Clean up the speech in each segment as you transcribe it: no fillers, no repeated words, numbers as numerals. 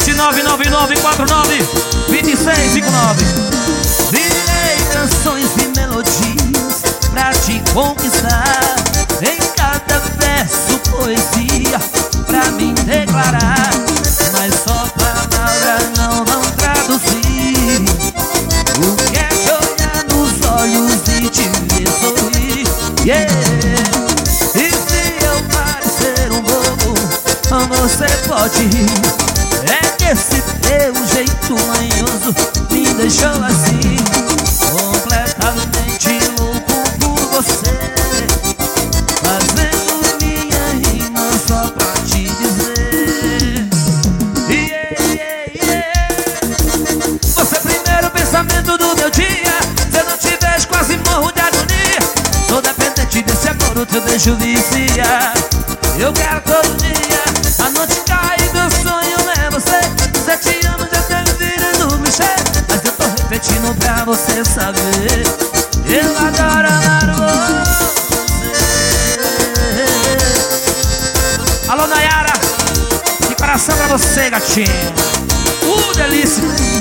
999492659. Virei canções e melodias pra te conquistar. Em cada verso poesia pra me declarar. Mas só palavras não vão traduzir o que é te olhar nos olhos e te ver sorrir. Yeah. E se eu parecer um bobo, você pode rir. É que esse teu jeito manhoso me deixou assim, completamente louco por você, fazendo minha rima só pra te dizer. Yeah, yeah, yeah. Você é o primeiro pensamento do meu dia. Se eu não te vejo quase morro de agonia. Sou dependente desse amor, o teu beijo vicia. Eu quero todo dia, a noite cai e meu sonho é você. Se te amo já tá virando clichê, mas eu tô repetindo pra você saber. Eu adoro amar você. Alô, Nayara, de coração pra você, gatinha. Delícia.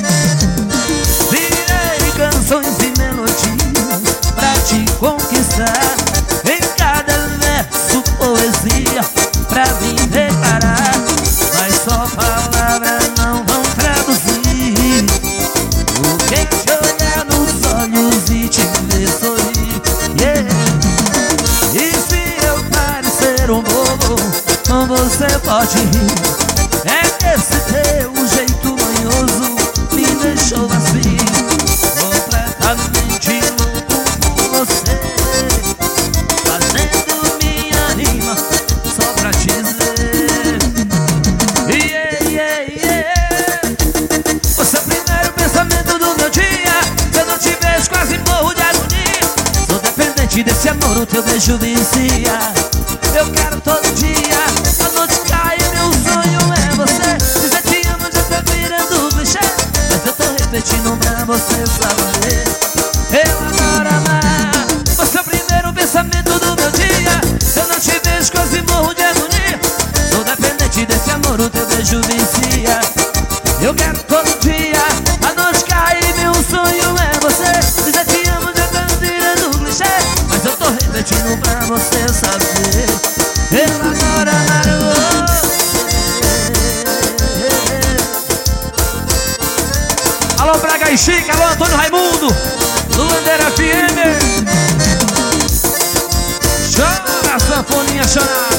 Virei canções e melodias pra te conquistar. Em cada verso poesia pra me declarar. Mas só palavras não vão traduzir o que é te olhar nos olhos e te ver sorrir. Yeah. E se eu parecer um bobo, você pode rir. É que esse teu jeito manhoso me deixou assim, completamente louco por você, fazendo minha rima só pra te dizer. Yeah, yeah, yeah. Você é o primeiro pensamento do meu dia. Se eu não te vejo quase morro de agonia. Sou dependente desse amor, o teu beijo vicia. Eu quero todo dia, a noite cai e meu sonho é você. Dizer te amo já tá virando clichê, mas eu tô repetindo pra você saber. Eu adoro amar. Você é o primeiro pensamento do meu dia. Se eu não te vejo quase morro de agonia. Sou dependente desse amor, o teu beijo vicia. Eu quero todo dia, a noite cai e meu sonho é você. Dizer te amo já tá virando clichê, mas eu tô repetindo pra você saber. Eu adoro amar você. Alô, Braga e Chica, alô, Antônio Raimundo, Luandeira FM. Chora, sanfoninha, chora.